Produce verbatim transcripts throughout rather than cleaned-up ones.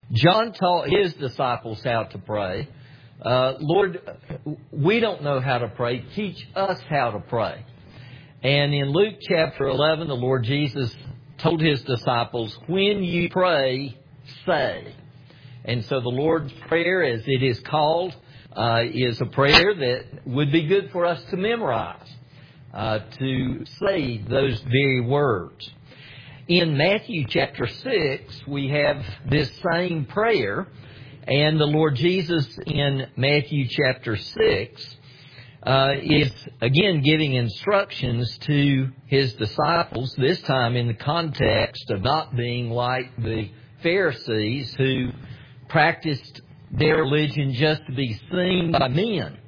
John taught his disciples how to pray. Uh, Lord, we don't know how to pray. Teach us how to pray. And in Luke chapter eleven, the Lord Jesus told his disciples, when you pray, say. And so the Lord's Prayer, as it is called, uh, is a prayer that would be good for us to memorize, uh, to say those very words. In Matthew chapter six, we have this same prayer, and the Lord Jesus in Matthew chapter six uh, is again giving instructions to his disciples, this time in the context of not being like the Pharisees who practiced their religion just to be seen by men.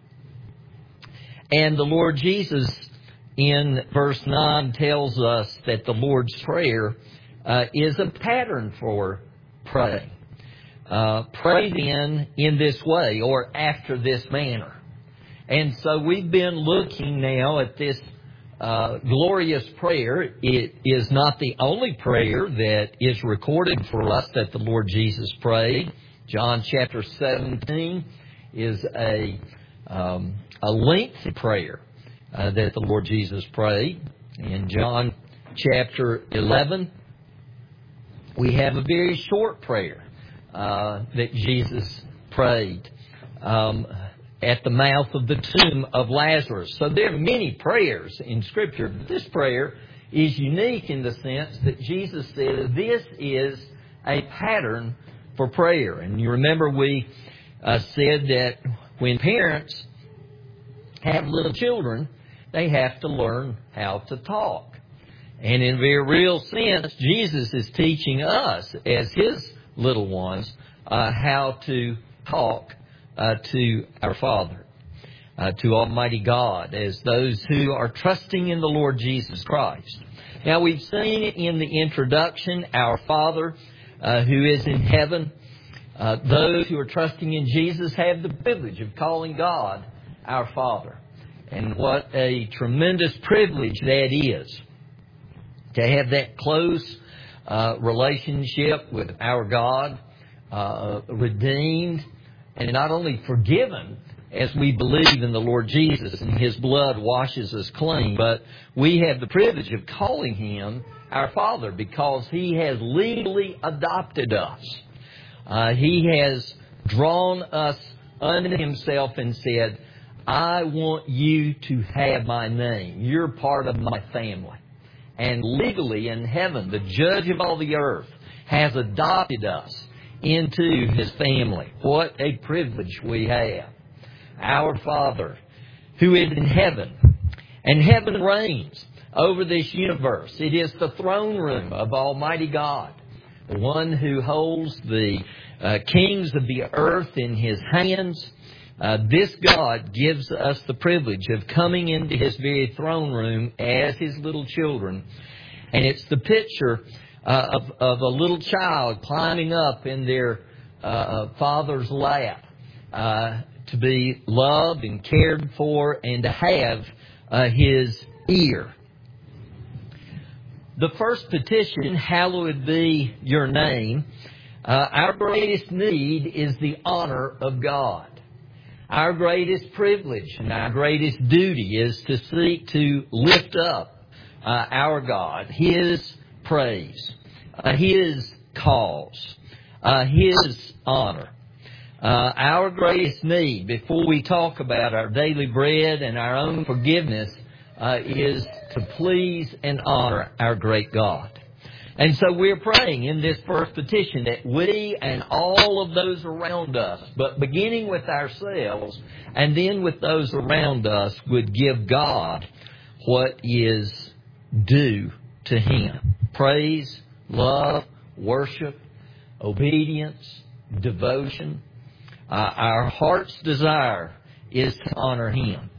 And the Lord Jesus in verse nine tells us that the Lord's Prayer uh, is a pattern for praying. Uh, pray then in this way or after this manner. And so we've been looking now at this uh, glorious prayer. It is not the only prayer that is recorded for us that the Lord Jesus prayed. John chapter seventeen is a, um, a lengthy prayer Uh, that the Lord Jesus prayed. In John chapter eleven, we have a very short prayer uh, that Jesus prayed um, at the mouth of the tomb of Lazarus. So there are many prayers in Scripture, but this prayer is unique in the sense that Jesus said this is a pattern for prayer. And you remember we uh, said that when parents have little children, they have to learn how to talk. And in a very real sense, Jesus is teaching us as His little ones uh, how to talk uh, to our Father, uh, to Almighty God, as those who are trusting in the Lord Jesus Christ. Now, we've seen in the introduction, our Father uh, who is in heaven. Uh, those who are trusting in Jesus have the privilege of calling God our Father. And what a tremendous privilege that is, to have that close uh, relationship with our God, uh, redeemed, and not only forgiven as we believe in the Lord Jesus and His blood washes us clean, but we have the privilege of calling Him our Father because He has legally adopted us. Uh, he has drawn us unto Himself and said, I want you to have my name. You're part of my family. And legally in heaven, the judge of all the earth has adopted us into His family. What a privilege we have. Our Father, who is in heaven, and heaven reigns over this universe. It is the throne room of Almighty God, the one who holds the uh, kings of the earth in His hands. Uh, this God gives us the privilege of coming into His very throne room as His little children. And it's the picture uh, of, of a little child climbing up in their uh, father's lap uh, to be loved and cared for and to have uh, His ear. The first petition, hallowed be your name, uh, our greatest need is the honor of God. Our greatest privilege and our greatest duty is to seek to lift up uh, our God, His praise, uh, His cause, uh, His honor. Uh, our greatest need, before we talk about our daily bread and our own forgiveness, uh, is to please and honor our great God. And so we're praying in this first petition that we and all of those around us, but beginning with ourselves and then with those around us, would give God what is due to Him. Praise, love, worship, obedience, devotion. Uh, our heart's desire is to honor Him.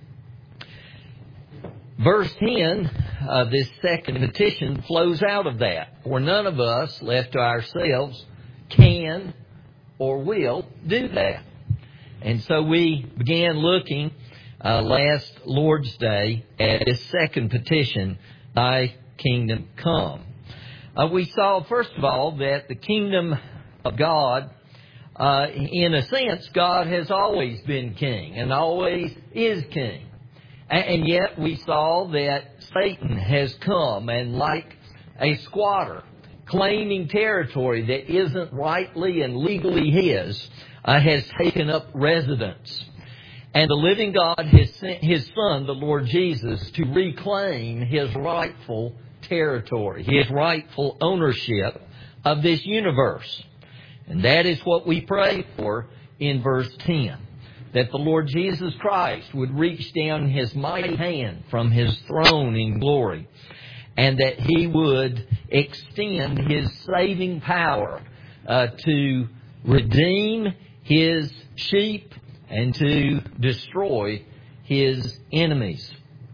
Verse ten, uh, this second petition, flows out of that. For none of us, left to ourselves, can or will do that. And so we began looking uh, last Lord's Day at this second petition, Thy kingdom come. Uh, we saw, first of all, that the kingdom of God, uh, in a sense, God has always been king and always is king. And, and yet we saw that Satan has come and, like a squatter, claiming territory that isn't rightly and legally his, uh, has taken up residence. And the living God has sent His Son, the Lord Jesus, to reclaim His rightful territory, His rightful ownership of this universe. And that is what we pray for in verse ten. That the Lord Jesus Christ would reach down His mighty hand from His throne in glory, and that He would extend His saving power uh, to redeem His sheep and to destroy His enemies.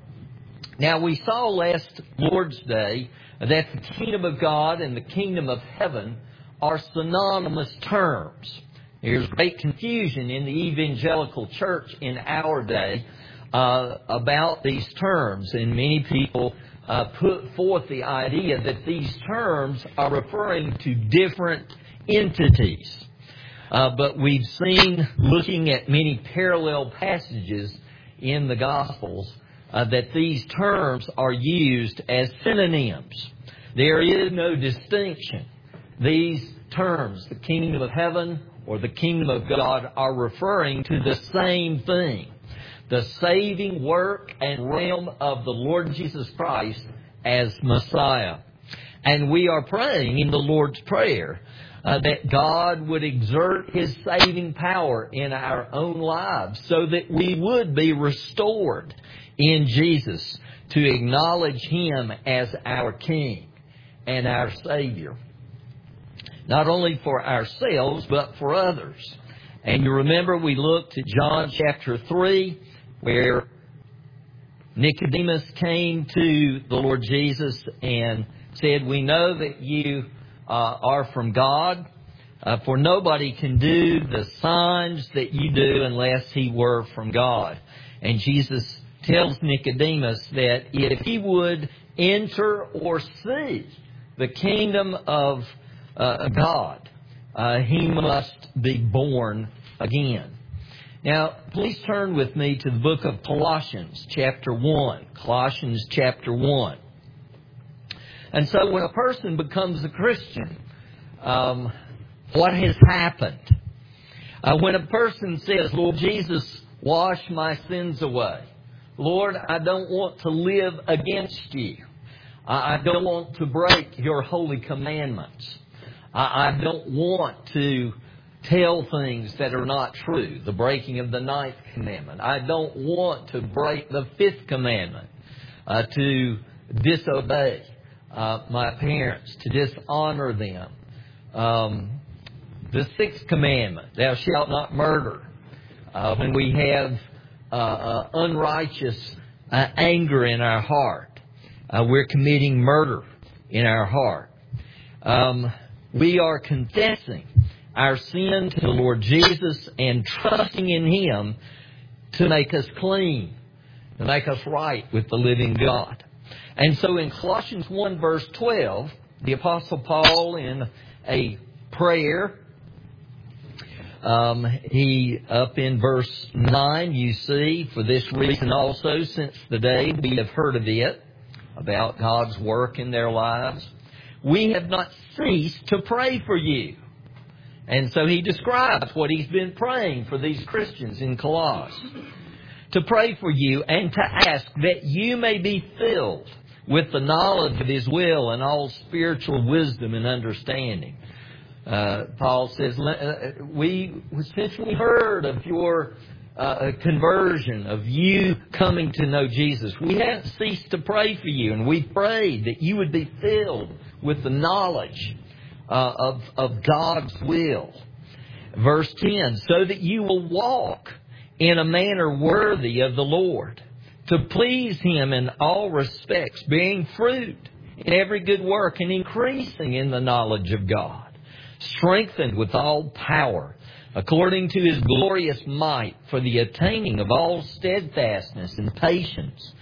Now, we saw last Lord's Day that the kingdom of God and the kingdom of heaven are synonymous terms. There's great confusion in the evangelical church in our day uh, about these terms, and many people uh, put forth the idea that these terms are referring to different entities. Uh, but we've seen, looking at many parallel passages in the Gospels, uh, that these terms are used as synonyms. There is no distinction. These terms, the kingdom of heaven or the kingdom of God, are referring to the same thing. The saving work and realm of the Lord Jesus Christ as Messiah. And we are praying in the Lord's Prayer Uh, that God would exert His saving power in our own lives so that we would be restored in Jesus to acknowledge Him as our King and our Savior. Not only for ourselves, but for others. And you remember we looked at John chapter three, where Nicodemus came to the Lord Jesus and said, "We know that you Uh, are from God, uh, for nobody can do the signs that you do unless He were from God." And Jesus tells Nicodemus that if he would enter or see the kingdom of uh, God, uh, he must be born again. Now, please turn with me to the book of Colossians, chapter one. Colossians, chapter one. And so when a person becomes a Christian, um, what has happened? Uh, when a person says, "Lord Jesus, wash my sins away. Lord, I don't want to live against you. I, I don't want to break your holy commandments. I, I don't want to tell things that are not true, the breaking of the ninth commandment. I don't want to break the fifth commandment, uh, to disobey Uh, my parents, to dishonor them. Um, the sixth commandment, thou shalt not murder. Uh, when we have uh, uh, unrighteous uh, anger in our heart, uh, we're committing murder in our heart. Um, we are confessing our sin to the Lord Jesus and trusting in Him to make us clean, to make us right with the living God. And so in Colossians one verse twelve, the Apostle Paul, in a prayer, um, he, up in verse nine, you see, "For this reason also, since the day we have heard of it," about God's work in their lives, "we have not ceased to pray for you." And so he describes what he's been praying for these Christians in Colossae. "To pray for you and to ask that you may be filled with the knowledge of His will and all spiritual wisdom and understanding." Uh, Paul says, we, since we heard of your uh, conversion, of you coming to know Jesus, we haven't ceased to pray for you. And we prayed that you would be filled with the knowledge uh, of, of God's will. Verse ten, "so that you will walk in a manner worthy of the Lord, to please Him in all respects, bearing fruit in every good work and increasing in the knowledge of God, strengthened with all power, according to His glorious might, for the attaining of all steadfastness and patience,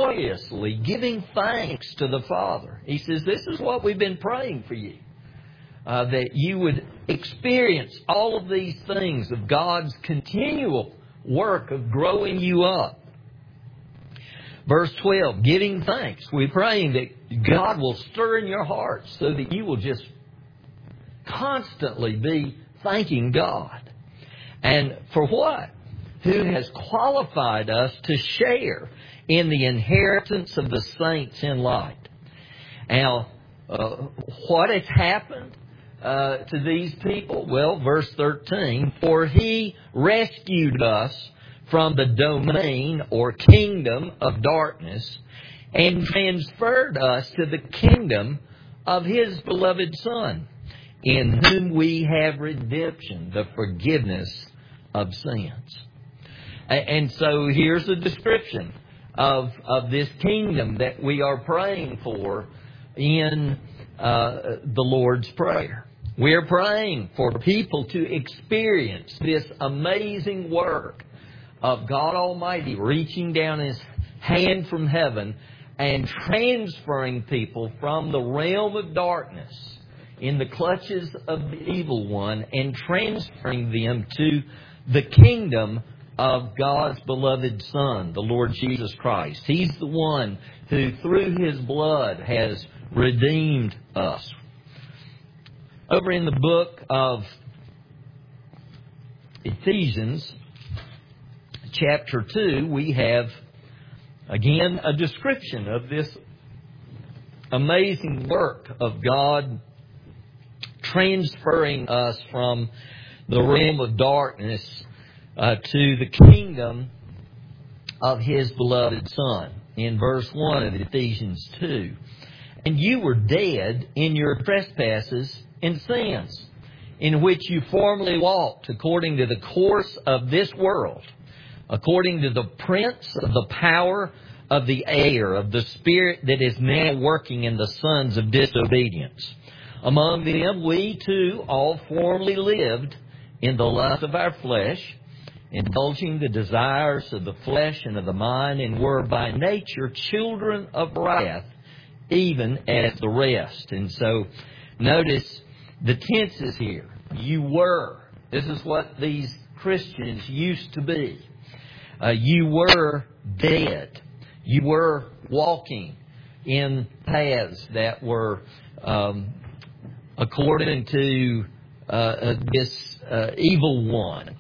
joyously giving thanks to the Father." He says, this is what we've been praying for you. uh, that you would experience all of these things of God's continual work of growing you up. Verse twelve, giving thanks. We're praying that God will stir in your heart so that you will just constantly be thanking God. And for what? Who has qualified us to share in the inheritance of the saints in light. Now, uh, what has happened uh, to these people? Well, verse thirteen, for He rescued us from the domain or kingdom of darkness and transferred us to the kingdom of His beloved Son, in whom we have redemption, the forgiveness of sins. And so here's a description of, of this kingdom that we are praying for in uh, the Lord's Prayer. We're praying for people to experience this amazing work of God Almighty reaching down His hand from heaven and transferring people from the realm of darkness in the clutches of the evil one and transferring them to the kingdom of God's beloved Son, the Lord Jesus Christ. He's the one who, through His blood, has redeemed us. Over in the book of Ephesians, chapter two, we have, again, a description of this amazing work of God transferring us from the realm of darkness uh, to the kingdom of His beloved Son. In verse one of Ephesians two, and you were dead in your trespasses and sins, in which you formerly walked according to the course of this world, according to the prince of the power of the air, of the spirit that is now working in the sons of disobedience. Among them we too all formerly lived in the lust of our flesh, indulging the desires of the flesh and of the mind, and were by nature children of wrath, even as the rest. And so notice the tenses here. You were. This is what these Christians used to be. Uh, you were dead. You were walking in paths that were um, according to uh, this uh, evil one,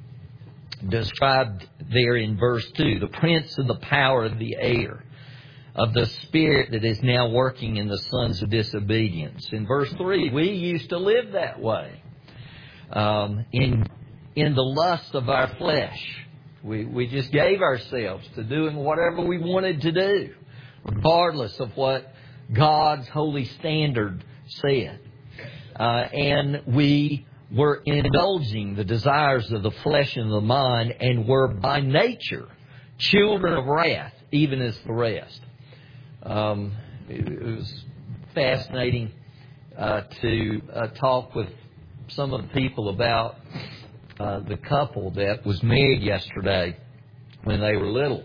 described there in verse two, the prince of the power of the air, of the spirit that is now working in the sons of disobedience. In verse three, we used to live that way, um, in in the lust of our flesh. We we just gave ourselves to doing whatever we wanted to do, regardless of what God's holy standard said. Uh, and we were indulging the desires of the flesh and the mind, and were by nature children of wrath, even as the rest. Um, it, it was fascinating uh, to uh, talk with some of the people about uh, the couple that was married yesterday when they were little.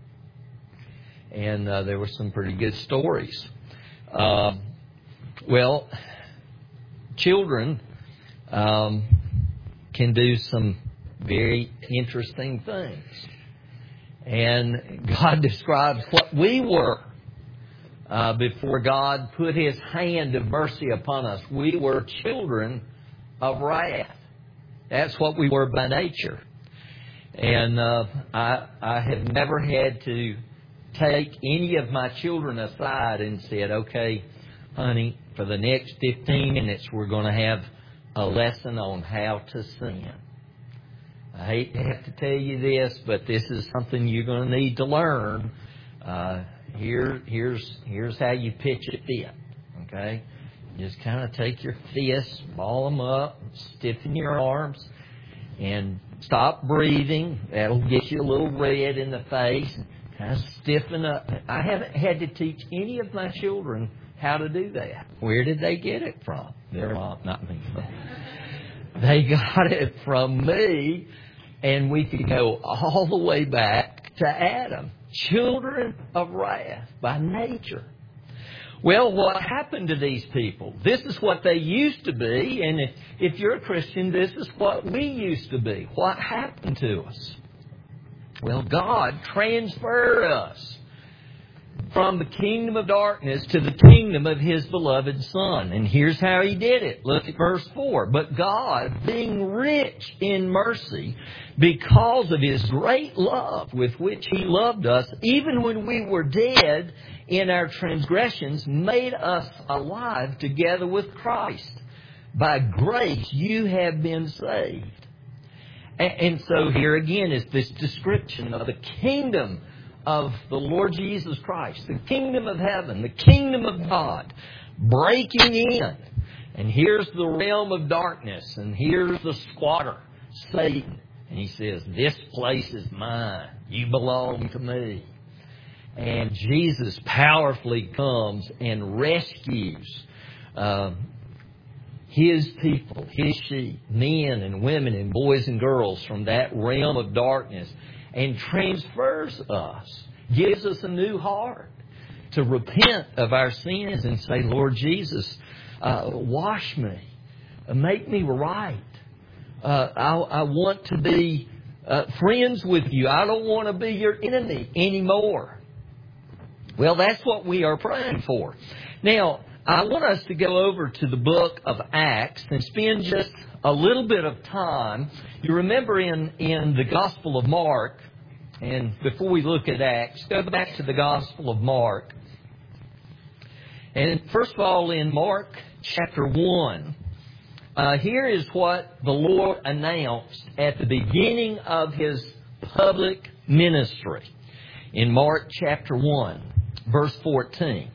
And uh, there were some pretty good stories. Uh, well, children um, can do some very interesting things. And God describes what we were uh, before God put His hand of mercy upon us. We were children of wrath. That's what we were by nature. And uh, I, I have never had to take any of my children aside and said, okay, honey, for the next fifteen minutes we're going to have a lesson on how to sin. I hate to have to tell you this, but this is something you're going to need to learn. Uh, here, here's here's how you pitch a fit. Okay, just kind of take your fists, ball them up, stiffen your arms, and stop breathing. That'll get you a little red in the face. Kind of stiffen up. I haven't had to teach any of my children how to do that. Where did they get it from? Their mom, not me. They got it from me, and we could go all the way back to Adam. Children of wrath by nature. Well, what happened to these people? This is what they used to be, and if, if you're a Christian, this is what we used to be. What happened to us? Well, God transferred us from the kingdom of darkness to the kingdom of His beloved Son. And here's how He did it. Look at verse four. But God, being rich in mercy, because of His great love with which He loved us, even when we were dead in our transgressions, made us alive together with Christ. By grace you have been saved. And so here again is this description of the kingdom of the Lord Jesus Christ, the kingdom of heaven, the kingdom of God, breaking in. And here's the realm of darkness, and here's the squatter, Satan. And he says, this place is mine. You belong to me. And Jesus powerfully comes and rescues uh, His people, His sheep, men and women and boys and girls from that realm of darkness, and transfers us, gives us a new heart to repent of our sins and say, Lord Jesus, uh, wash me, uh, make me right. Uh, I, I want to be uh, friends with you. I don't want to be your enemy anymore. Well, that's what we are praying for. Now, I want us to go over to the book of Acts and spend just a little bit of time. You remember in, in the Gospel of Mark, and before we look at Acts, go back to the Gospel of Mark. And first of all, in Mark chapter one, uh, here is what the Lord announced at the beginning of His public ministry. In Mark chapter one, verse fourteen.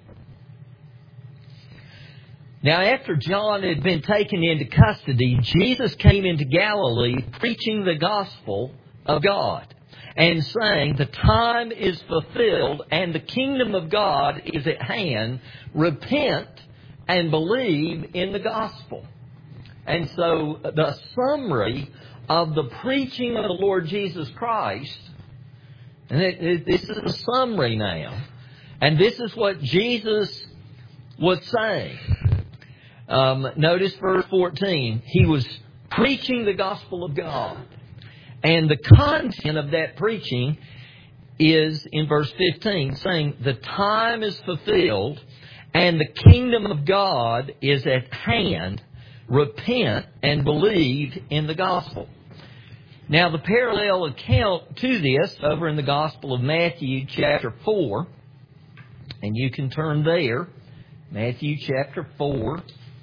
Now, after John had been taken into custody, Jesus came into Galilee preaching the gospel of God and saying, the time is fulfilled and the kingdom of God is at hand. Repent and believe in the gospel. And so the summary of the preaching of the Lord Jesus Christ, and it, it, this is a summary now, and this is what Jesus was saying. Um, notice verse fourteen. He was preaching the gospel of God. And the content of that preaching is in verse fifteen, saying, the time is fulfilled and the kingdom of God is at hand. Repent and believe in the gospel. Now, the parallel account to this over in the Gospel of Matthew chapter four, and you can turn there, Matthew chapter four.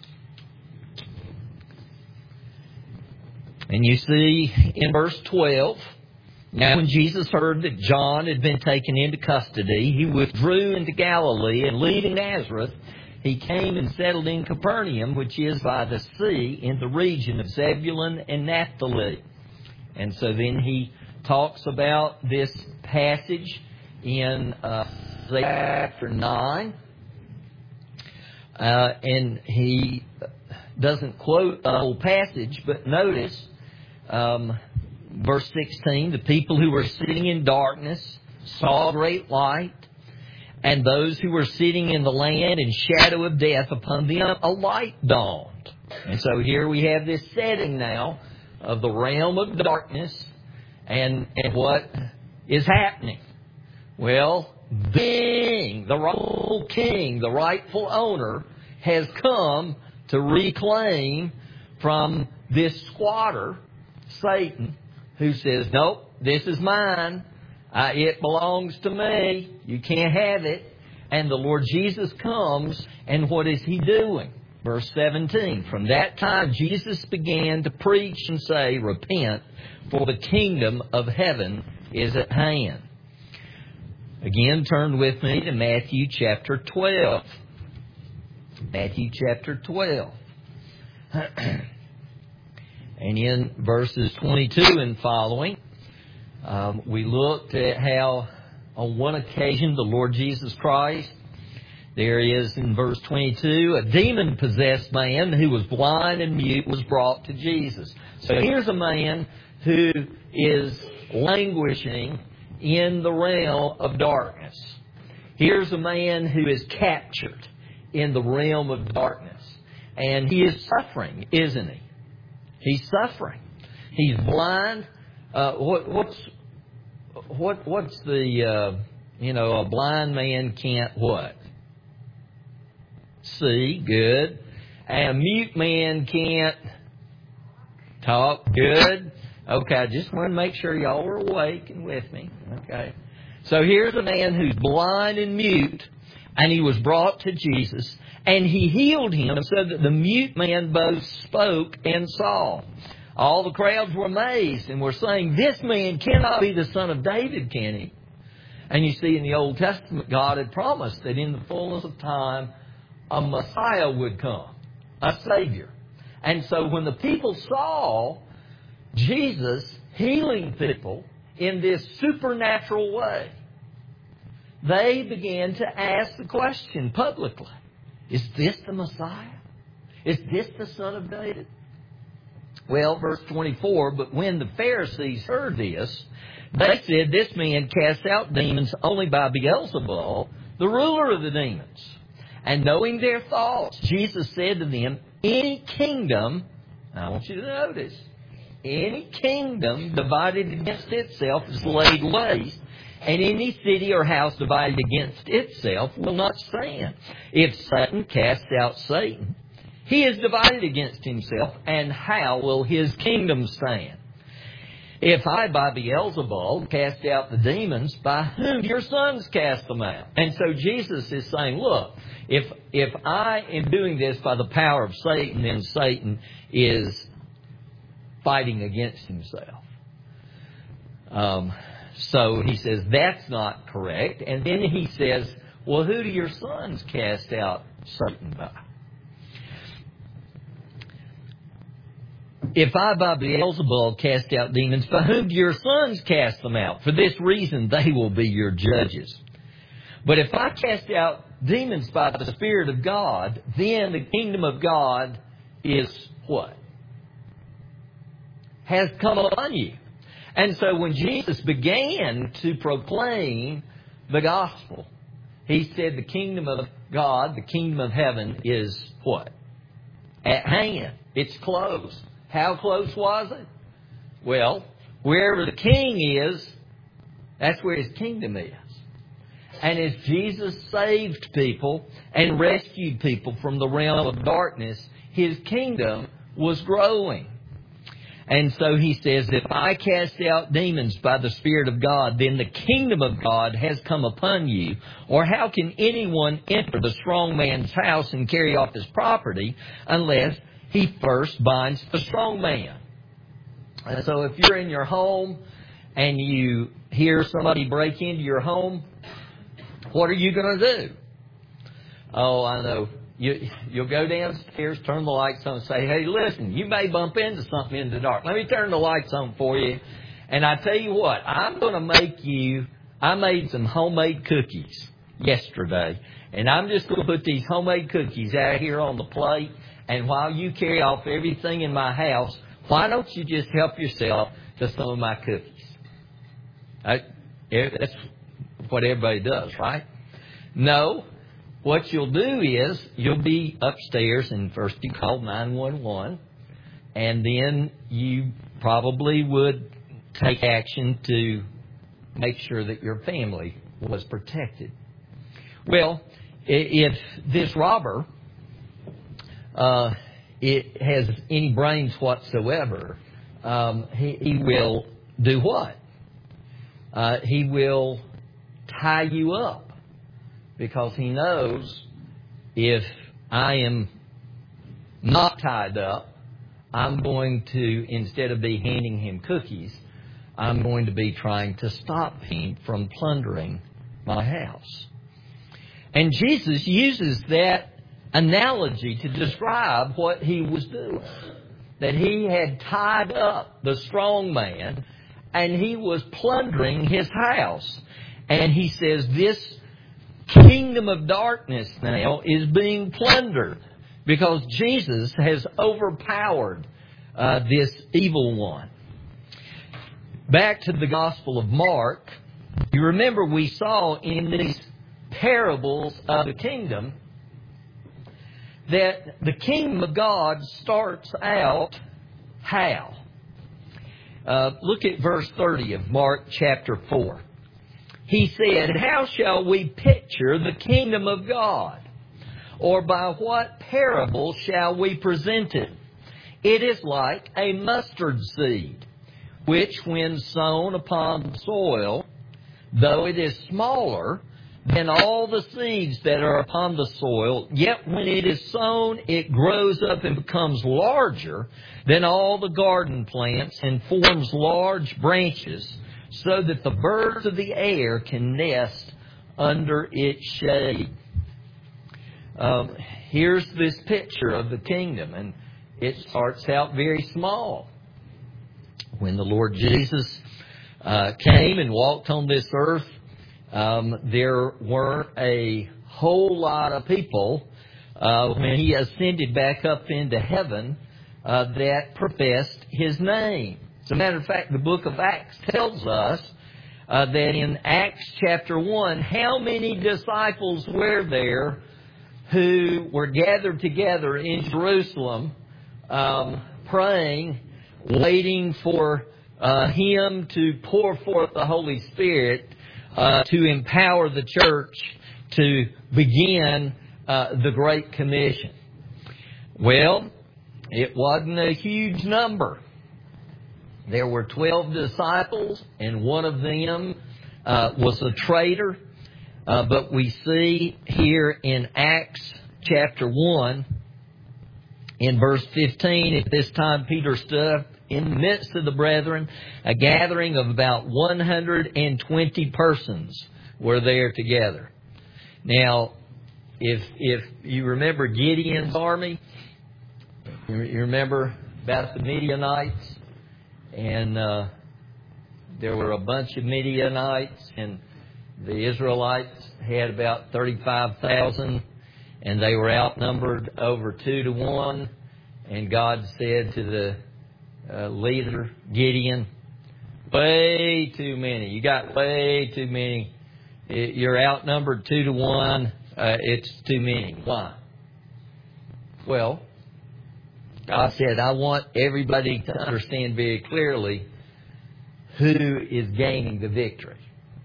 And you see in verse twelve, now when Jesus heard that John had been taken into custody, He withdrew into Galilee, and leaving Nazareth, He came and settled in Capernaum, which is by the sea, in the region of Zebulun and Naphtali. And so then He talks about this passage in uh, chapter nine. Uh, and He doesn't quote the whole passage, but notice um, verse sixteen, the people who were sitting in darkness saw a great light, and those who were sitting in the land in shadow of death, upon them a light dawned. And so here we have this setting now of the realm of darkness, and, and what is happening? Well, the king, the rightful king, the rightful owner, has come to reclaim from this squatter, Satan, who says, nope, this is mine. Uh, it belongs to me. You can't have it. And the Lord Jesus comes, and what is He doing? Verse seventeen, from that time Jesus began to preach and say, repent, for the kingdom of heaven is at hand. Again, turn with me to Matthew chapter twelve. Matthew chapter twelve. And in verses twenty-two and following, um, we looked at how on one occasion the Lord Jesus Christ, there is in verse twenty-two, a demon-possessed man who was blind and mute was brought to Jesus. So here's a man who is languishing in the realm of darkness. Here's a man who is captured in the realm of darkness. And he is suffering, isn't he? He's suffering. He's blind. Uh, what, what's what what's the uh, you know a blind man can't what? See, good. And a mute man can't talk, good. Okay, I just want to make sure y'all are awake and with me. Okay. So here's a man who's blind and mute, and he was brought to Jesus, and he healed him so that the mute man both spoke and saw. All the crowds were amazed and were saying, this man cannot be the son of David, can he? And you see in the Old Testament, God had promised that in the fullness of time, a Messiah would come, a Savior. And so when the people saw Jesus healing people in this supernatural way, they began to ask the question publicly, is this the Messiah? Is this the Son of David? Well, verse twenty-four, but when the Pharisees heard this, they said, this man casts out demons only by Beelzebul, the ruler of the demons. And knowing their thoughts, Jesus said to them, any kingdom, I want you to notice, any kingdom divided against itself is laid waste, and any city or house divided against itself will not stand. If Satan casts out Satan, he is divided against himself, and how will his kingdom stand? If I, by Beelzebul, cast out the demons, by whom your sons cast them out? And so Jesus is saying, look, if if I am doing this by the power of Satan, then Satan is fighting against himself. Um, so he says, that's not correct. And then he says, well, who do your sons cast out Satan by? If I by Beelzebul cast out demons, by whom do your sons cast them out? For this reason they will be your judges. But if I cast out demons by the Spirit of God, then the kingdom of God is what? Has come upon you. And so when Jesus began to proclaim the gospel, he said the kingdom of God, the kingdom of heaven is what? At hand. It's close. How close was it? Well, wherever the king is, that's where his kingdom is. And as Jesus saved people and rescued people from the realm of darkness, his kingdom was growing. And so he says, if I cast out demons by the Spirit of God, then the kingdom of God has come upon you. Or how can anyone enter the strong man's house and carry off his property unless he first binds the strong man? And so if you're in your home and you hear somebody break into your home, what are you going to do? Oh, I know. You, you'll go downstairs, turn the lights on, and say, hey, listen, you may bump into something in the dark. Let me turn the lights on for you. And I tell you what, I'm going to make you, I made some homemade cookies yesterday. And I'm just going to put these homemade cookies out here on the plate. And while you carry off everything in my house, why don't you just help yourself to some of my cookies? I, that's what everybody does, right? No. What you'll do is you'll be upstairs and first you call nine one one and then you probably would take action to make sure that your family was protected. Well, if this robber uh, it has any brains whatsoever, um, he, he will do what? Uh, he will tie you up. Because he knows if I am not tied up, I'm going to, instead of be handing him cookies, I'm going to be trying to stop him from plundering my house. And Jesus uses that analogy to describe what he was doing. That he had tied up the strong man and he was plundering his house. And he says this kingdom of darkness now is being plundered because Jesus has overpowered uh, this evil one. Back to the Gospel of Mark, you remember we saw in these parables of the kingdom that the kingdom of God starts out how? Uh, look at verse thirty of Mark chapter four. He said, "How shall we picture the kingdom of God? Or by what parable shall we present it? It is like a mustard seed, which when sown upon the soil, though it is smaller than all the seeds that are upon the soil, yet when it is sown, it grows up and becomes larger than all the garden plants and forms large branches, so that the birds of the air can nest under its shade." Um, here's this picture of the kingdom, and it starts out very small. When the Lord Jesus uh, came and walked on this earth, um, there weren't a whole lot of people uh, when He ascended back up into heaven uh, that professed His name. As a matter of fact, the book of Acts tells us uh, that in Acts chapter one, how many disciples were there who were gathered together in Jerusalem, um, praying, waiting for uh, Him to pour forth the Holy Spirit uh, to empower the church to begin uh, the Great Commission? Well, it wasn't a huge number. There were twelve disciples, and one of them uh, was a traitor. Uh, but we see here in Acts chapter one, in verse fifteen, "At this time Peter stood up in the midst of the brethren. A gathering of about one hundred twenty persons were there together." Now, if if you remember Gideon's army, you remember about the Midianites, and uh, there were a bunch of Midianites, and the Israelites had about thirty-five thousand, and they were outnumbered over two to one. And God said to the uh, leader, Gideon, "Way too many. You got way too many. You're outnumbered two to one. Uh, it's too many." Why? Well, God said, "I want everybody to understand very clearly who is gaining the victory."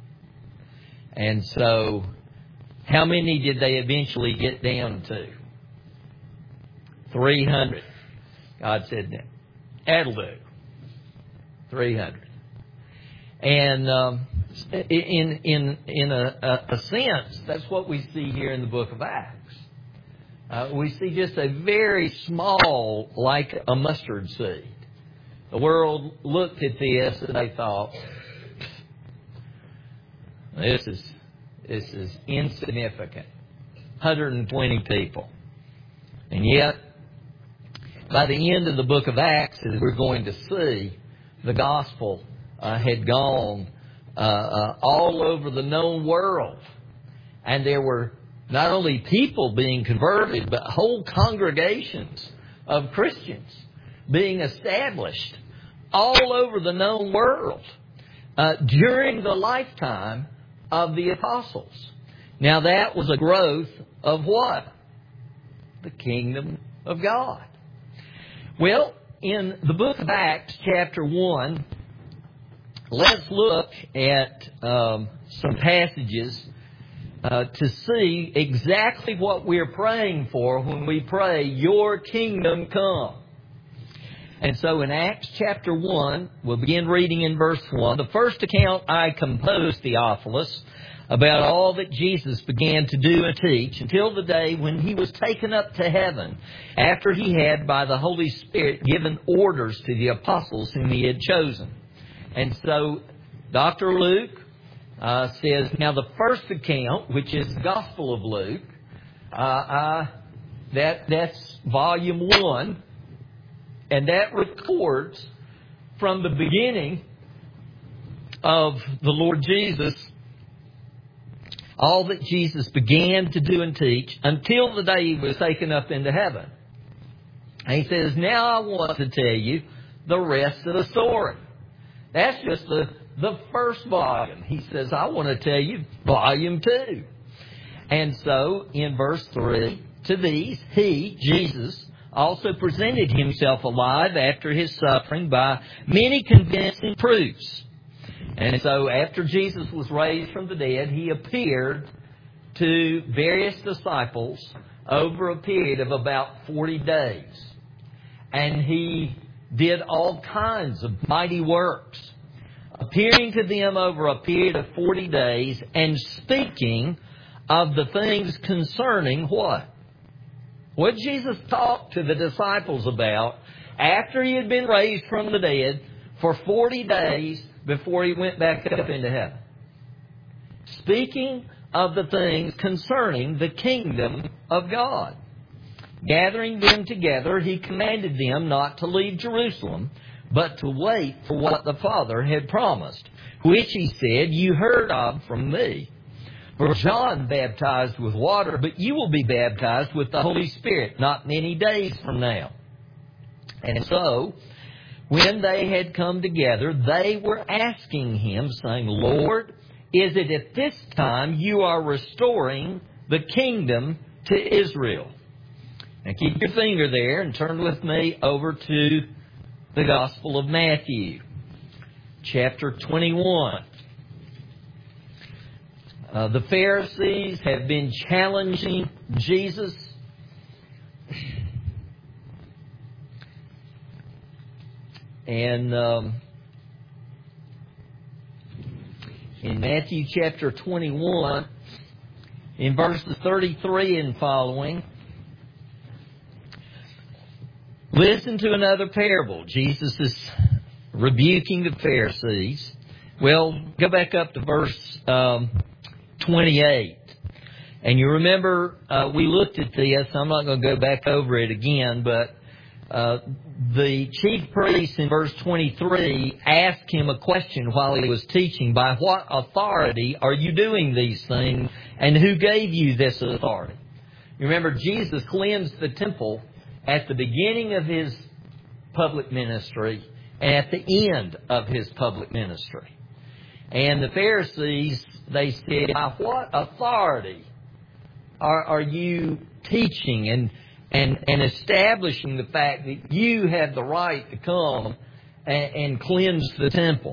And so, how many did they eventually get down to? three hundred. God said, "That'll do." three hundred. And um, in in in a, a sense, that's what we see here in the book of Acts. Uh, we see just a very small, like a mustard seed. The world looked at this and they thought, This is this is insignificant. one hundred twenty people. And yet, by the end of the book of Acts, as we're going to see, the gospel uh, had gone uh, uh, all over the known world. And there were not only people being converted, but whole congregations of Christians being established all over the known world uh, during the lifetime of the apostles. Now that was a growth of what? The kingdom of God. Well, in the book of Acts, chapter one, let's look at um, some passages uh, to see exactly what we're praying for when we pray, "Your kingdom come." And so in Acts chapter one, we'll begin reading in verse one. "The first account I composed, Theophilus, about all that Jesus began to do and teach until the day when He was taken up to heaven, after He had, by the Holy Spirit, given orders to the apostles whom He had chosen." And so Doctor Luke uh, says, now the first account, which is the Gospel of Luke, uh, uh, that that's volume one, and that records from the beginning of the Lord Jesus all that Jesus began to do and teach until the day He was taken up into heaven. And He says, now I want to tell you the rest of the story. That's just the, the first volume. He says, I want to tell you volume two. And so in verse three, to these, He, Jesus, also presented Himself alive after His suffering by many convincing proofs. And so after Jesus was raised from the dead, He appeared to various disciples over a period of about forty days. And He did all kinds of mighty works, appearing to them over a period of forty days and speaking of the things concerning what? What Jesus talked to the disciples about after He had been raised from the dead for forty days before He went back up into heaven. Speaking of the things concerning the kingdom of God. Gathering them together, He commanded them not to leave Jerusalem, but to wait for what the Father had promised, which He said, You heard of from me. For John baptized with water, but you will be baptized with the Holy Spirit not many days from now. And so, when they had come together, they were asking Him, saying, Lord, is it at this time you are restoring the kingdom to Israel? Now keep your finger there and turn with me over to the Gospel of Matthew, chapter twenty-one. Uh, the Pharisees have been challenging Jesus. And um, in Matthew chapter twenty-one, in verses thirty-three and following, listen to another parable. Jesus is rebuking the Pharisees. Well, go back up to verse um, twenty-eight. And you remember, uh, we looked at this. I'm not going to go back over it again, but uh, the chief priest in verse twenty-three asked Him a question while He was teaching. By what authority are you doing these things? And who gave you this authority? You remember, Jesus cleansed the temple at the beginning of His public ministry and at the end of His public ministry. And the Pharisees, they said, by what authority are, are you teaching and, and, and establishing the fact that you have the right to come and, and cleanse the temple?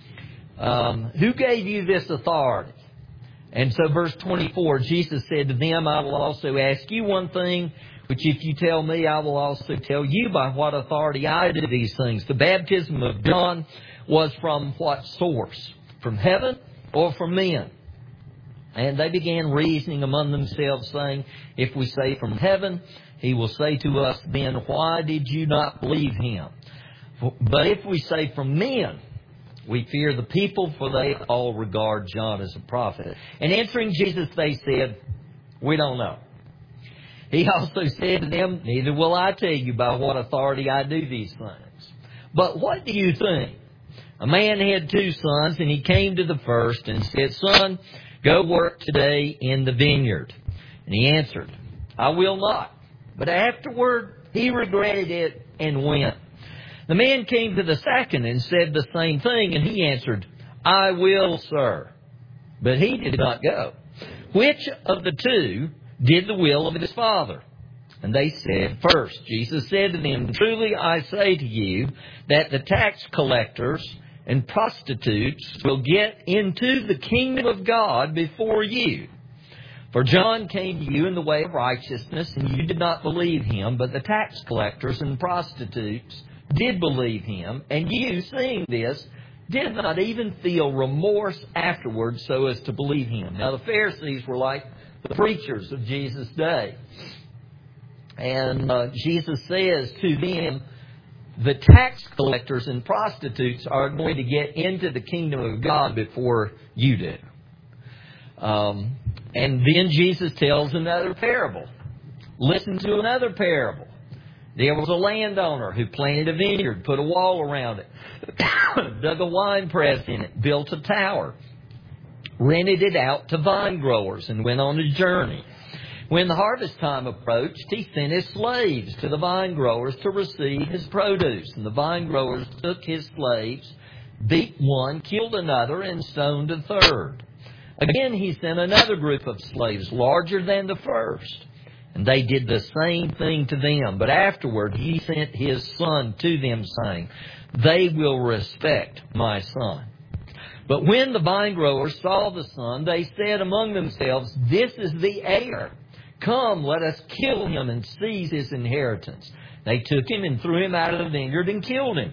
Um, who gave you this authority? And so verse twenty-four, Jesus said to them, I will also ask you one thing, which if you tell me, I will also tell you by what authority I do these things. The baptism of John was from what source? From heaven or from men? And they began reasoning among themselves, saying, if we say from heaven, He will say to us, then why did you not believe Him? But if we say from men, we fear the people, for they all regard John as a prophet. And answering Jesus, they said, we don't know. He also said to them, neither will I tell you by what authority I do these things. But what do you think? A man had two sons, and he came to the first and said, Son, go work today in the vineyard. And he answered, I will not. But afterward he regretted it and went. The man came to the second and said the same thing, and he answered, I will, sir. But he did not go. Which of the two did the will of his father? And they said, first. Jesus said to them, truly I say to you that the tax collectors and prostitutes will get into the kingdom of God before you. For John came to you in the way of righteousness, and you did not believe him, but the tax collectors and prostitutes did believe him, and you, seeing this, did not even feel remorse afterwards so as to believe him. Now the Pharisees were like the preachers of Jesus' day. And uh, Jesus says to them, the tax collectors and prostitutes are going to get into the kingdom of God before you do. Um, and then Jesus tells another parable. Listen to another parable. There was a landowner who planted a vineyard, put a wall around it, dug a wine press in it, built a tower, rented it out to vine growers, and went on a journey. When the harvest time approached, he sent his slaves to the vine growers to receive his produce. And the vine growers took his slaves, beat one, killed another, and stoned a third. Again, he sent another group of slaves, larger than the first. And they did the same thing to them. But afterward he sent his son to them, saying, They will respect my son. But when the vinegrowers saw the son, they said among themselves, This is the heir. Come, let us kill him and seize his inheritance. They took him and threw him out of the vineyard and killed him.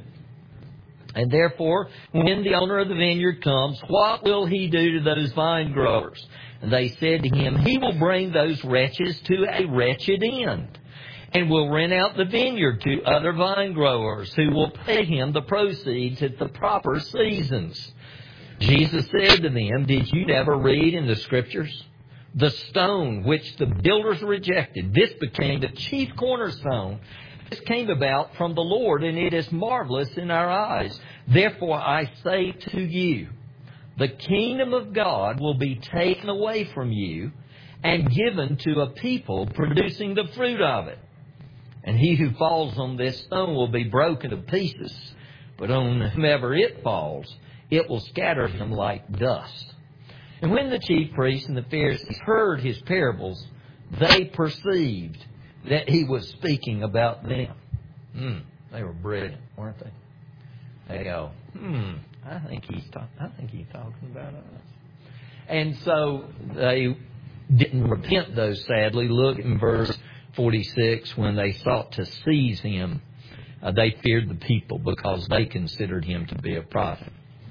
And therefore, when the owner of the vineyard comes, what will he do to those vine growers? And they said to him, He will bring those wretches to a wretched end, and will rent out the vineyard to other vine growers, who will pay him the proceeds at the proper seasons. Jesus said to them, Did you never read in the Scriptures? The stone which the builders rejected, this became the chief cornerstone. This came about from the Lord, and it is marvelous in our eyes. Therefore I say to you, the kingdom of God will be taken away from you and given to a people producing the fruit of it. And he who falls on this stone will be broken to pieces, but on whomever it falls, it will scatter him like dust. And when the chief priests and the Pharisees heard his parables, they perceived that he was speaking about them. Hmm, they were brilliant, weren't they? They go, hmm, I think he's talk- I think he's talking about us. And so they didn't repent, though, sadly. Look in verse forty-six, when they sought to seize him, uh, they feared the people because they considered him to be a prophet.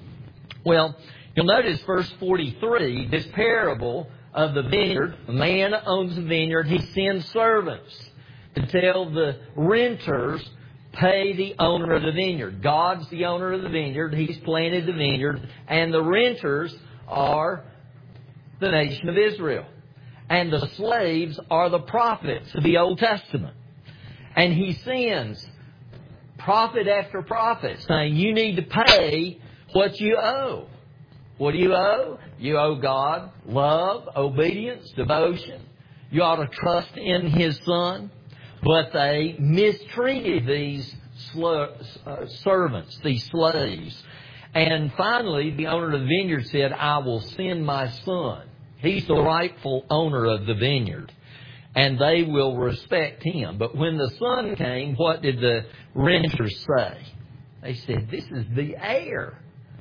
Well, you'll notice verse forty-three, this parable of the vineyard. A man owns a vineyard. He sends servants to tell the renters, pay the owner of the vineyard. God's the owner of the vineyard. He's planted the vineyard. And the renters are the nation of Israel. And the slaves are the prophets of the Old Testament. And he sends prophet after prophet saying, you need to pay what you owe. What do you owe? You owe God love, obedience, devotion. You ought to trust in His Son. But they mistreated these sl- uh, servants, these slaves. And finally, the owner of the vineyard said, I will send my son. He's the rightful owner of the vineyard. And they will respect him. But when the son came, what did the renters say? They said, this is the heir.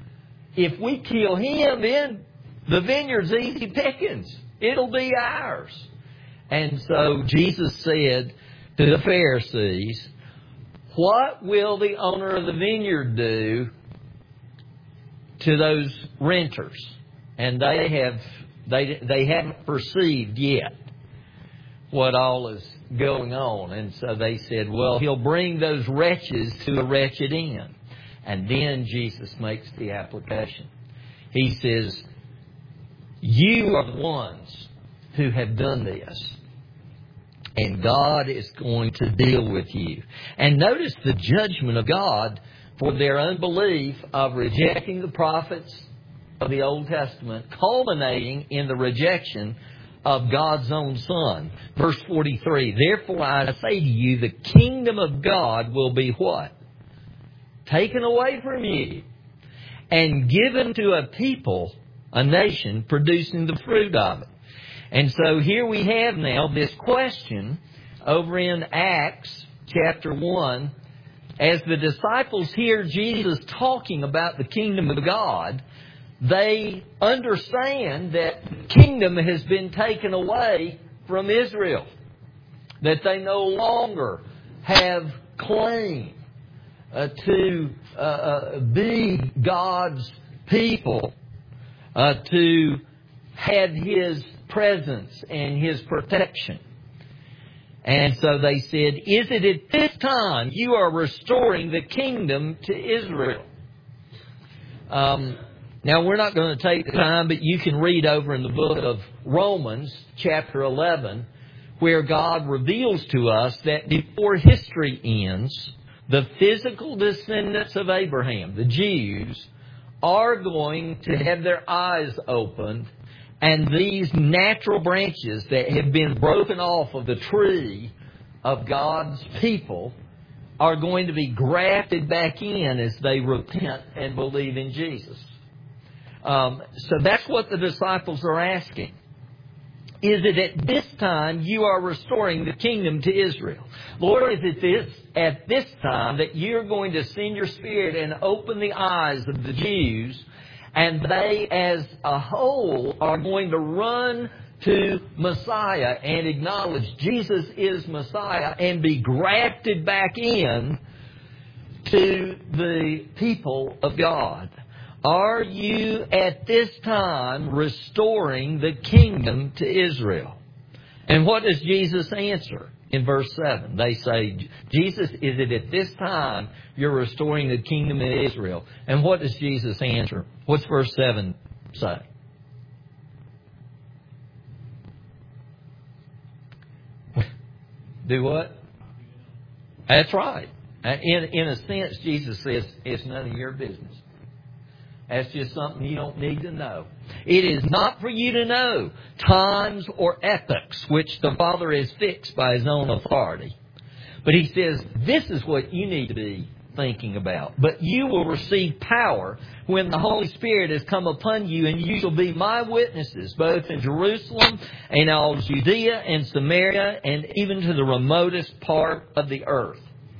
If we kill him, then the vineyard's easy pickings. It'll be ours. And so Jesus said to the Pharisees, what will the owner of the vineyard do to those renters? And they have they they haven't perceived yet what all is going on. And so they said, well, he'll bring those wretches to a wretched end. And then Jesus makes the application. He says, you are the ones who have done this. And God is going to deal with you. And notice the judgment of God for their unbelief of rejecting the prophets of the Old Testament, culminating in the rejection of God's own Son. Verse forty-three, therefore I say to you, the kingdom of God will be what? Taken away from you and given to a people, a nation, producing the fruit of it. And so here we have now this question over in Acts chapter one. As the disciples hear Jesus talking about the kingdom of God, they understand that the kingdom has been taken away from Israel. That they no longer have claim Uh, to uh, uh, be God's people, uh, to have His presence and His protection. And so they said, is it at this time you are restoring the kingdom to Israel? Um, now, we're not going to take the time, but you can read over in the book of Romans, chapter eleven, where God reveals to us that before history ends, the physical descendants of Abraham, the Jews, are going to have their eyes opened, and these natural branches that have been broken off of the tree of God's people are going to be grafted back in as they repent and believe in Jesus. Um, so that's what the disciples are asking. is it at this time you are restoring the kingdom to Israel? Lord, is it this at this time that you're going to send your Spirit and open the eyes of the Jews, and they as a whole are going to run to Messiah and acknowledge Jesus is Messiah and be grafted back in to the people of God? Are you at this time restoring the kingdom to Israel? And what does Jesus answer in verse seven? They say, Jesus, is it at this time you're restoring the kingdom to Israel? And what does Jesus answer? What's verse seven say? Do what? That's right. In, in a sense, Jesus says, it's none of your business. That's just something you don't need to know. It is not for you to know times or epochs which the Father has fixed by His own authority. But He says, this is what you need to be thinking about. But you will receive power when the Holy Spirit has come upon you, and you shall be my witnesses, both in Jerusalem and all Judea and Samaria, and even to the remotest part of the earth.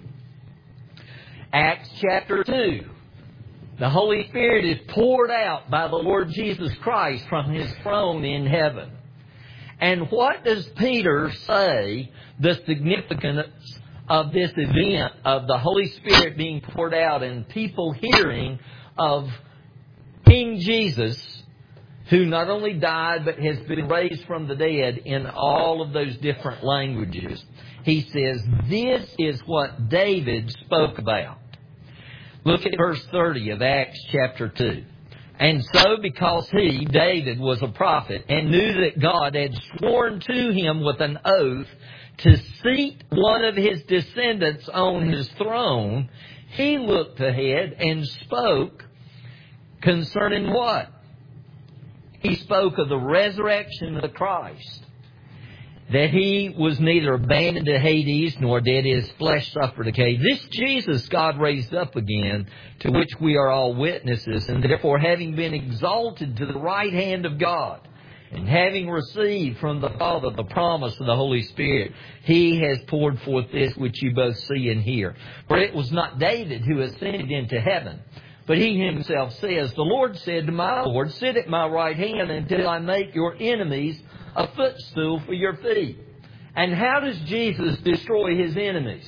Acts chapter two. The Holy Spirit is poured out by the Lord Jesus Christ from His throne in heaven. And what does Peter say the significance of this event of the Holy Spirit being poured out and people hearing of King Jesus, who not only died but has been raised from the dead in all of those different languages? He says, this is what David spoke about. Look at verse thirty of Acts chapter two. And so, because he, David, was a prophet and knew that God had sworn to him with an oath to seat one of his descendants on his throne, he looked ahead and spoke concerning what? He spoke of the resurrection of the Christ. That He was neither abandoned to Hades, nor did His flesh suffer decay. This Jesus God raised up again, to which we are all witnesses, and therefore having been exalted to the right hand of God, and having received from the Father the promise of the Holy Spirit, He has poured forth this which you both see and hear. For it was not David who ascended into heaven, but He Himself says, the Lord said to my Lord, sit at my right hand until I make your enemies a footstool for your feet. And how does Jesus destroy His enemies?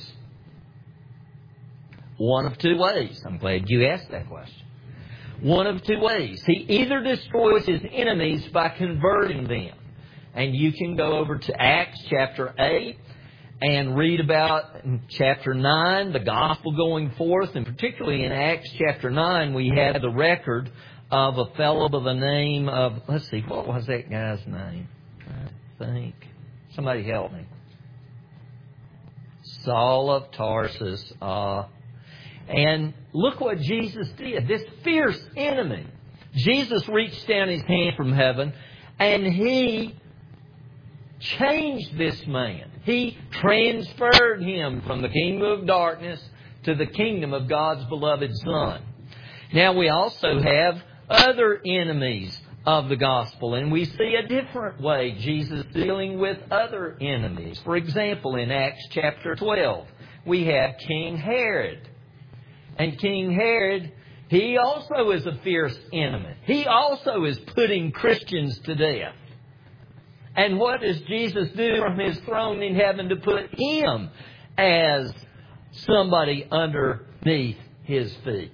One of two ways. I'm glad you asked that question. One of two ways. He either destroys His enemies by converting them. And you can go over to Acts chapter eight and read about in chapter nine, the gospel going forth. And particularly in Acts chapter nine, we have the record of a fellow by the name of, let's see, what was that guy's name? I think. Somebody help me. Saul of Tarsus. Uh, and look what Jesus did. This fierce enemy. Jesus reached down His hand from heaven and He changed this man. He transferred him from the kingdom of darkness to the kingdom of God's beloved Son. Now we also have other enemies of the gospel, and we see a different way Jesus dealing with other enemies. For example, in Acts chapter twelve, we have King Herod. And King Herod, he also is a fierce enemy. He also is putting Christians to death. And what does Jesus do from His throne in heaven to put him as somebody underneath His feet?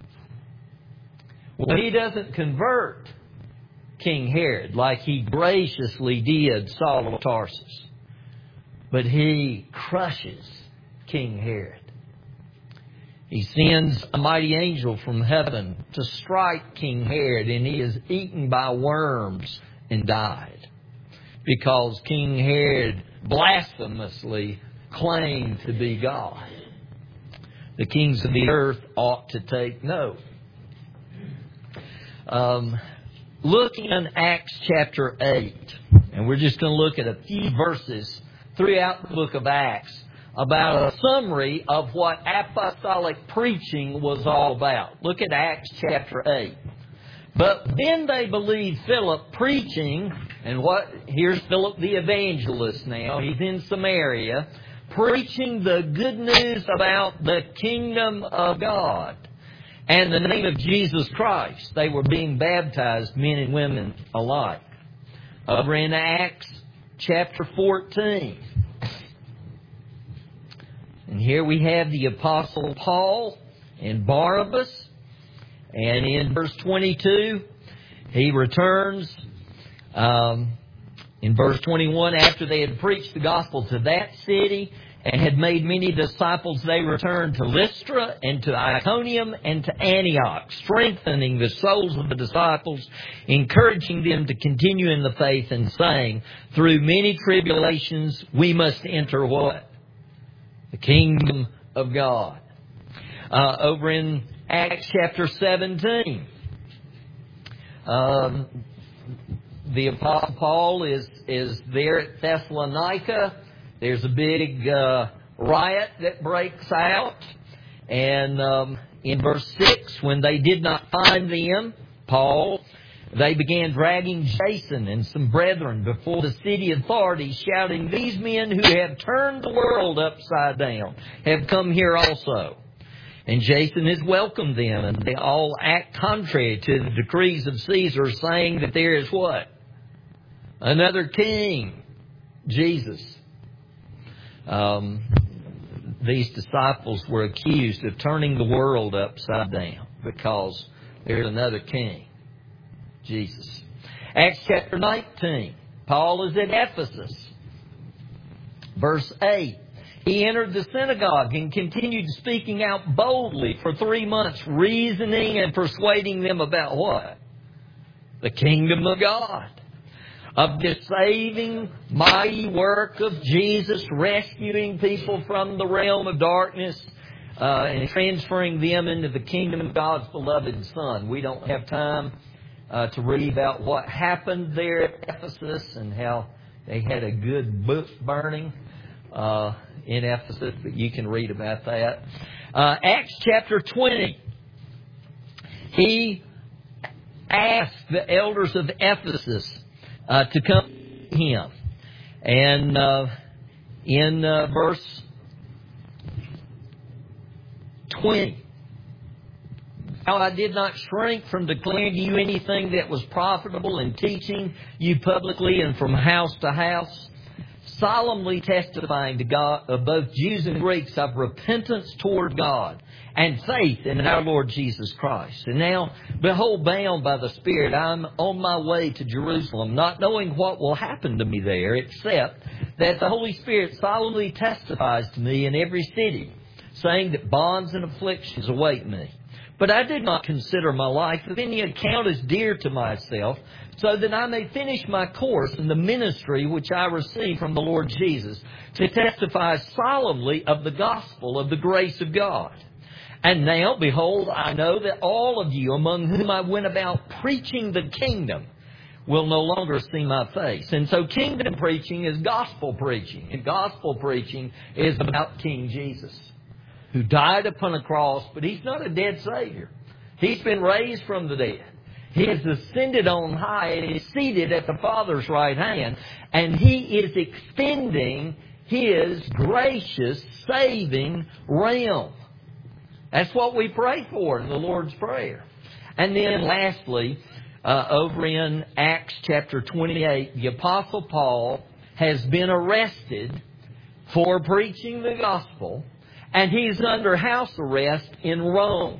Well, He doesn't convert King Herod like He graciously did Saul of Tarsus, but He crushes King Herod. He sends a mighty angel from heaven to strike King Herod, and he is eaten by worms and died because King Herod blasphemously claimed to be God. The kings of the earth ought to take note. Um, Look in Acts chapter eight, and we're just going to look at a few verses throughout the book of Acts about a summary of what apostolic preaching was all about. Look at Acts chapter eight. But then they believed Philip preaching, and what? Here's Philip the evangelist now. He's in Samaria, preaching the good news about the kingdom of God and the name of Jesus Christ. They were being baptized, men and women alike. Over in Acts chapter fourteen. And here we have the Apostle Paul and Barnabas. And in verse twenty-two, he returns. Um, in verse twenty-one, after they had preached the gospel to that city and had made many disciples, they returned to Lystra and to Iconium and to Antioch, strengthening the souls of the disciples, encouraging them to continue in the faith, and saying, through many tribulations we must enter what? The kingdom of God. Uh, over in Acts chapter seventeen, um, the Apostle Paul is, is there at Thessalonica. There's a big uh, riot that breaks out. And um, in verse six, when they did not find them, Paul, they began dragging Jason and some brethren before the city authorities, shouting, these men who have turned the world upside down have come here also. And Jason has welcomed them, and they all act contrary to the decrees of Caesar, saying that there is what? Another king, Jesus. Um, these disciples were accused of turning the world upside down because there's another king, Jesus. Acts chapter nineteen. Paul is at Ephesus. Verse eight. He entered the synagogue and continued speaking out boldly for three months, reasoning and persuading them about what? The kingdom of God. Of the saving, mighty work of Jesus, rescuing people from the realm of darkness uh, and transferring them into the kingdom of God's beloved Son. We don't have time uh, to read about what happened there at Ephesus and how they had a good book burning uh, in Ephesus, but you can read about that. Uh, Acts chapter twenty. He asked the elders of Ephesus Uh, to come to him. And uh, in uh, verse twenty, how I did not shrink from declaring to you anything that was profitable in teaching you publicly and from house to house, solemnly testifying to God, of both Jews and Greeks, of repentance toward God and faith in our Lord Jesus Christ. And now, behold, bound by the Spirit, I'm on my way to Jerusalem, not knowing what will happen to me there, except that the Holy Spirit solemnly testifies to me in every city, saying that bonds and afflictions await me. But I did not consider my life of any account as dear to myself, so that I may finish my course in the ministry which I received from the Lord Jesus, to testify solemnly of the gospel of the grace of God. And now, behold, I know that all of you among whom I went about preaching the kingdom will no longer see my face. And so kingdom preaching is gospel preaching. And gospel preaching is about King Jesus, who died upon a cross, but He's not a dead Savior. He's been raised from the dead. He has ascended on high and is seated at the Father's right hand. And He is extending His gracious, saving realm. That's what we pray for in the Lord's Prayer. And then lastly, uh, over in Acts chapter twenty-eight, the Apostle Paul has been arrested for preaching the gospel, and he's under house arrest in Rome.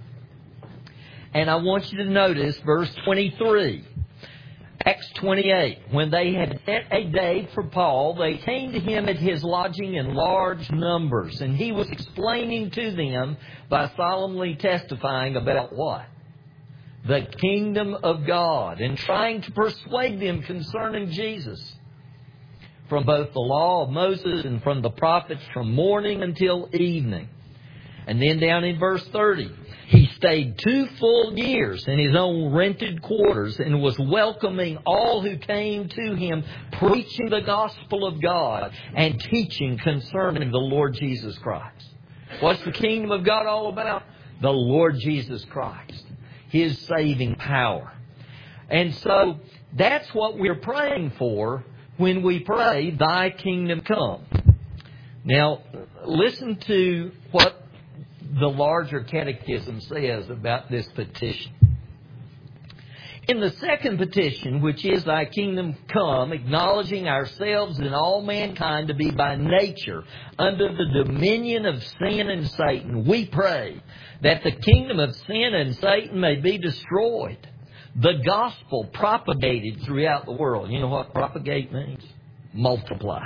And I want you to notice verse twenty-three. Acts twenty-eight. When they had set a day for Paul, they came to him at his lodging in large numbers. And he was explaining to them by solemnly testifying about what? The kingdom of God. And trying to persuade them concerning Jesus. From both the law of Moses and from the prophets, from morning until evening. And then down in verse thirty. He stayed two full years in his own rented quarters and was welcoming all who came to him, preaching the gospel of God and teaching concerning the Lord Jesus Christ. What's the kingdom of God all about? The Lord Jesus Christ. His saving power. And so that's what we're praying for when we pray, Thy kingdom come. Now, listen to what the larger catechism says about this petition. In the second petition, which is Thy kingdom come, acknowledging ourselves and all mankind to be by nature under the dominion of sin and Satan, we pray that the kingdom of sin and Satan may be destroyed, the gospel propagated throughout the world. You know what propagate means? Multiply.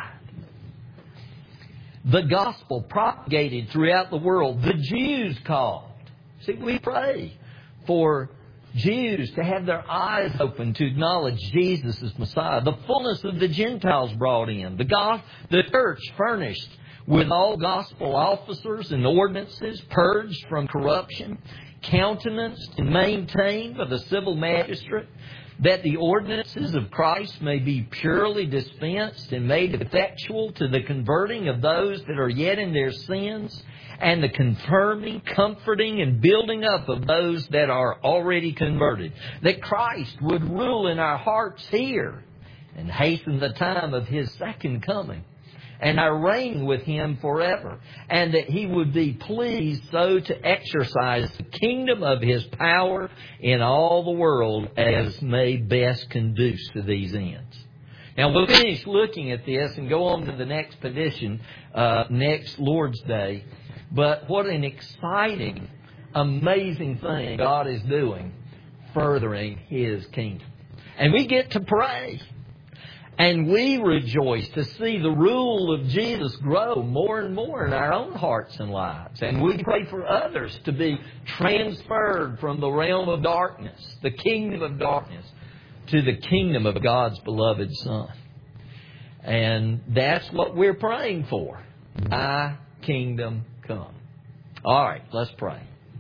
The gospel propagated throughout the world. The Jews called. See, we pray for Jews to have their eyes open to acknowledge Jesus as Messiah. The fullness of the Gentiles brought in. The, God, the church furnished with all gospel officers and ordinances, purged from corruption, countenanced and maintained by the civil magistrate, that the ordinances of Christ may be purely dispensed and made effectual to the converting of those that are yet in their sins, and the confirming, comforting, and building up of those that are already converted. That Christ would rule in our hearts here and hasten the time of His second coming, and our reign with Him forever, and that He would be pleased so to exercise the kingdom of His power in all the world as may best conduce to these ends. Now, we'll finish looking at this and go on to the next petition uh, next Lord's Day. But what an exciting, amazing thing God is doing, furthering His kingdom. And we get to pray. And we rejoice to see the rule of Jesus grow more and more in our own hearts and lives. And we pray for others to be transferred from the realm of darkness, the kingdom of darkness, to the kingdom of God's beloved Son. And that's what we're praying for. Thy kingdom come. All right, let's pray.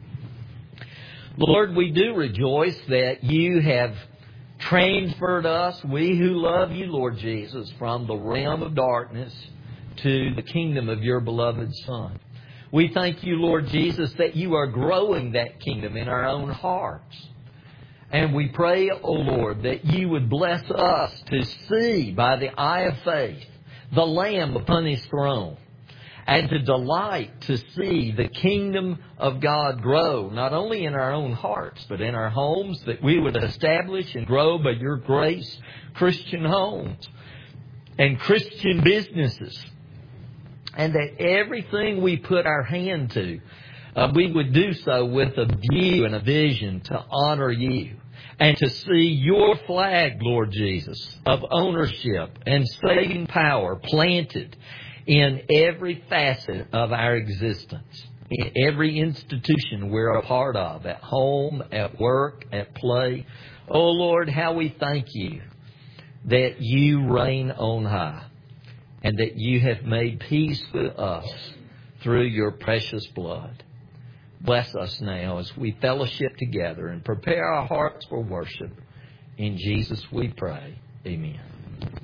Lord, we do rejoice that You have transferred us, we who love You, Lord Jesus, from the realm of darkness to the kingdom of Your beloved Son. We thank You, Lord Jesus, that You are growing that kingdom in our own hearts. And we pray, O Lord, that You would bless us to see by the eye of faith the Lamb upon His throne, and to delight to see the kingdom of God grow, not only in our own hearts, but in our homes, that we would establish and grow by Your grace Christian homes and Christian businesses, and that everything we put our hand to, uh, we would do so with a view and a vision to honor You and to see Your flag, Lord Jesus, of ownership and saving power planted in every facet of our existence, in every institution we're a part of, at home, at work, at play. Oh Lord, how we thank You that You reign on high and that You have made peace with us through Your precious blood. Bless us now as we fellowship together and prepare our hearts for worship. In Jesus we pray. Amen.